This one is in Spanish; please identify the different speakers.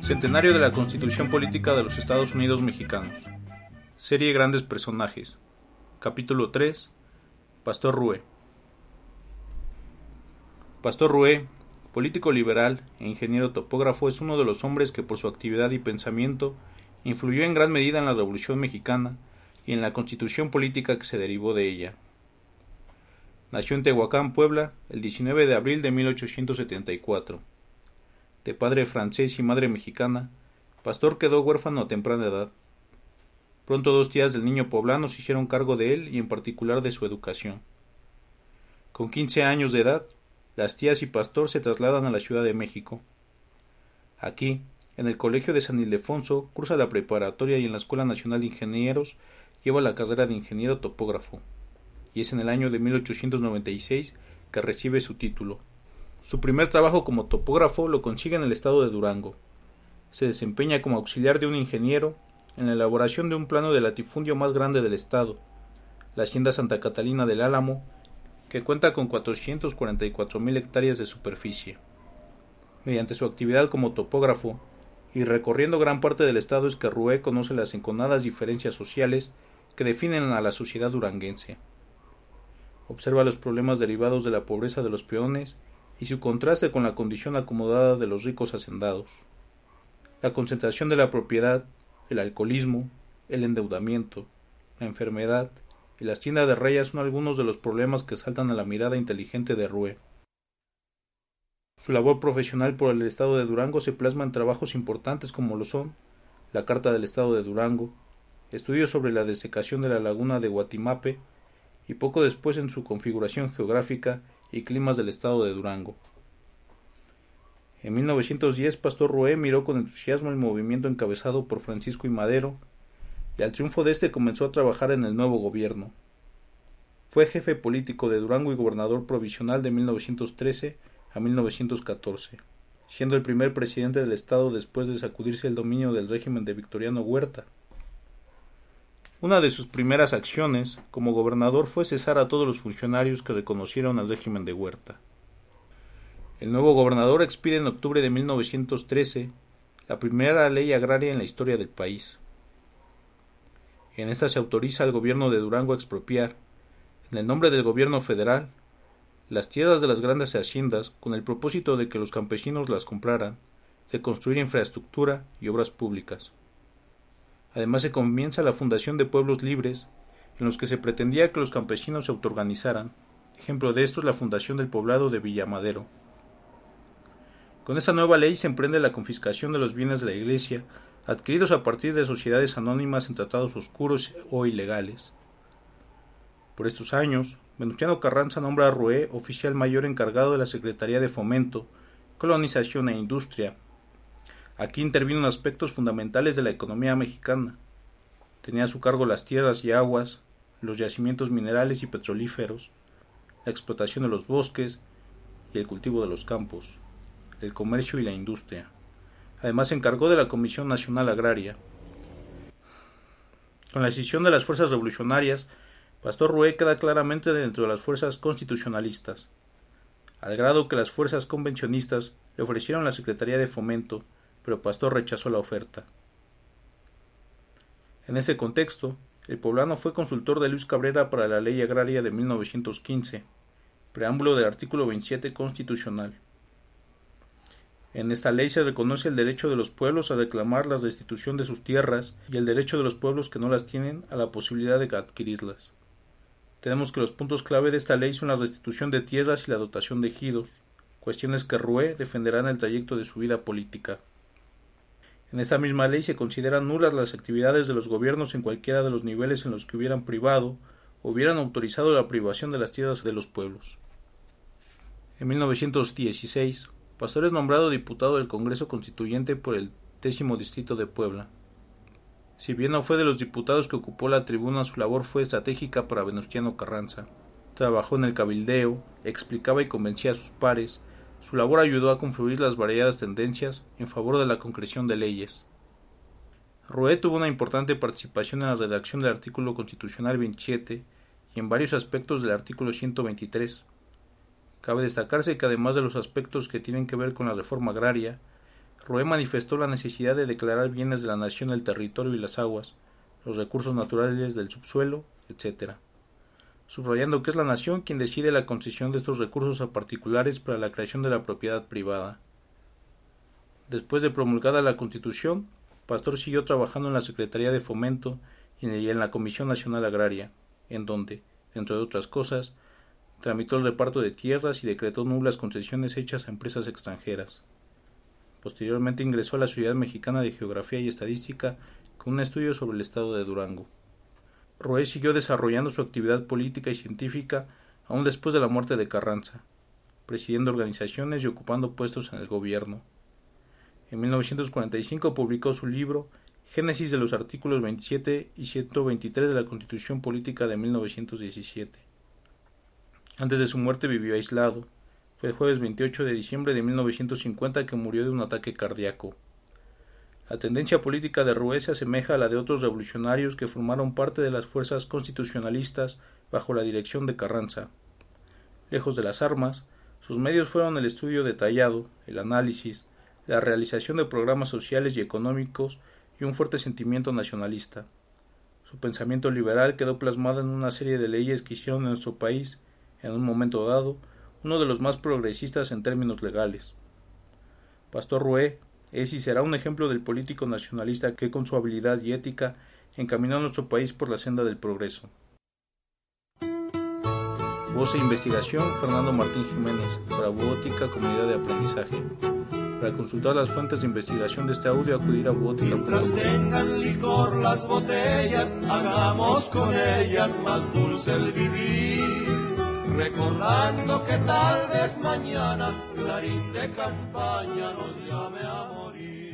Speaker 1: Centenario de la Constitución Política de los Estados Unidos Mexicanos. Serie Grandes Personajes. Capítulo 3. Pastor Rue. Pastor Rue, político liberal e ingeniero topógrafo, es uno de los hombres que por su actividad y pensamiento influyó en gran medida en la Revolución Mexicana y en la Constitución Política que se derivó de ella. Nació en Tehuacán, Puebla, el 19 de abril de 1874. De padre francés y madre mexicana, Pastor quedó huérfano a temprana edad. Pronto dos tías del niño poblano se hicieron cargo de él y en particular de su educación. Con 15 años de edad, las tías y Pastor se trasladan a la Ciudad de México. Aquí, en el Colegio de San Ildefonso, cursa la preparatoria y en la Escuela Nacional de Ingenieros lleva la carrera de ingeniero topógrafo, y es en el año de 1896 que recibe su título. Su primer trabajo como topógrafo lo consigue en el estado de Durango. Se desempeña como auxiliar de un ingeniero en la elaboración de un plano del latifundio más grande del estado, la hacienda Santa Catalina del Álamo, que cuenta con 444,000 hectáreas de superficie. Mediante su actividad como topógrafo y recorriendo gran parte del estado es que Rue conoce las enconadas diferencias sociales que definen a la sociedad duranguense. Observa los problemas derivados de la pobreza de los peones y su contraste con la condición acomodada de los ricos hacendados. La concentración de la propiedad, el alcoholismo, el endeudamiento, la enfermedad y las tiendas de rayas son algunos de los problemas que saltan a la mirada inteligente de Rue. Su labor profesional por el estado de Durango se plasma en trabajos importantes como lo son la Carta del Estado de Durango, estudios sobre la desecación de la laguna de Guatimape y poco después en su configuración geográfica y climas del estado de Durango. En 1910, Pastor Rue miró con entusiasmo el movimiento encabezado por Francisco I. Madero, y al triunfo de este comenzó a trabajar en el nuevo gobierno. Fue jefe político de Durango y gobernador provisional de 1913 a 1914, siendo el primer presidente del estado después de sacudirse el dominio del régimen de Victoriano Huerta. Una de sus primeras acciones como gobernador fue cesar a todos los funcionarios que reconocieron al régimen de Huerta. El nuevo gobernador expide en octubre de 1913 la primera ley agraria en la historia del país. En esta se autoriza al gobierno de Durango a expropiar, en el nombre del gobierno federal, las tierras de las grandes haciendas con el propósito de que los campesinos las compraran, de construir infraestructura y obras públicas. Además se comienza la fundación de pueblos libres, en los que se pretendía que los campesinos se autoorganizaran. Ejemplo de esto es la fundación del poblado de Villamadero. Con esta nueva ley se emprende la confiscación de los bienes de la Iglesia, adquiridos a partir de sociedades anónimas en tratados oscuros o ilegales. Por estos años, Venustiano Carranza nombra a Rue oficial mayor encargado de la Secretaría de Fomento, Colonización e Industria. Aquí intervienen aspectos fundamentales de la economía mexicana. Tenía a su cargo las tierras y aguas, los yacimientos minerales y petrolíferos, la explotación de los bosques y el cultivo de los campos, el comercio y la industria. Además se encargó de la Comisión Nacional Agraria. Con la escisión de las fuerzas revolucionarias, Pastor Rue queda claramente dentro de las fuerzas constitucionalistas, al grado que las fuerzas convencionistas le ofrecieron la Secretaría de Fomento, pero Pastor rechazó la oferta. En ese contexto, el poblano fue consultor de Luis Cabrera para la Ley Agraria de 1915, preámbulo del artículo 27 constitucional. En esta ley se reconoce el derecho de los pueblos a reclamar la restitución de sus tierras y el derecho de los pueblos que no las tienen a la posibilidad de adquirirlas. Tenemos que los puntos clave de esta ley son la restitución de tierras y la dotación de ejidos, cuestiones que Rue defenderá en el trayecto de su vida política. En esta misma ley se consideran nulas las actividades de los gobiernos en cualquiera de los niveles en los que hubieran privado o hubieran autorizado la privación de las tierras de los pueblos. En 1916, Pastor es nombrado diputado del Congreso Constituyente por el 10º Distrito de Puebla. Si bien no fue de los diputados que ocupó la tribuna, su labor fue estratégica para Venustiano Carranza. Trabajó en el cabildeo, explicaba y convencía a sus pares. Su labor ayudó a confluir las variadas tendencias en favor de la concreción de leyes. Rue tuvo una importante participación en la redacción del artículo constitucional 27 y en varios aspectos del artículo 123. Cabe destacarse que además de los aspectos que tienen que ver con la reforma agraria, Rouet manifestó la necesidad de declarar bienes de la nación el territorio y las aguas, los recursos naturales del subsuelo, etc., subrayando que es la nación quien decide la concesión de estos recursos a particulares para la creación de la propiedad privada. Después de promulgada la Constitución, Pastor siguió trabajando en la Secretaría de Fomento y en la Comisión Nacional Agraria, en donde, entre otras cosas, tramitó el reparto de tierras y decretó nulas concesiones hechas a empresas extranjeras. Posteriormente ingresó a la Sociedad Mexicana de Geografía y Estadística con un estudio sobre el estado de Durango. Rouet siguió desarrollando su actividad política y científica aún después de la muerte de Carranza, presidiendo organizaciones y ocupando puestos en el gobierno. En 1945 publicó su libro Génesis de los artículos 27 y 123 de la Constitución Política de 1917. Antes de su muerte vivió aislado. Fue el jueves 28 de diciembre de 1950 que murió de un ataque cardíaco. La tendencia política de Rouet se asemeja a la de otros revolucionarios que formaron parte de las fuerzas constitucionalistas bajo la dirección de Carranza. Lejos de las armas, sus medios fueron el estudio detallado, el análisis, la realización de programas sociales y económicos y un fuerte sentimiento nacionalista. Su pensamiento liberal quedó plasmado en una serie de leyes que hicieron en nuestro país, en un momento dado, uno de los más progresistas en términos legales. Pastor Rouet es y será un ejemplo del político nacionalista que con su habilidad y ética encaminó a nuestro país por la senda del progreso. Voz e investigación Fernando Martín Jiménez, para Buótica Comunidad de Aprendizaje. Para consultar las fuentes de investigación de este audio, acudir a buótica.com.
Speaker 2: Mientras tengan licor las botellas, hagamos con ellas más dulce el vivir, recordando que tal vez mañana clarín de campaña nos llame a morir.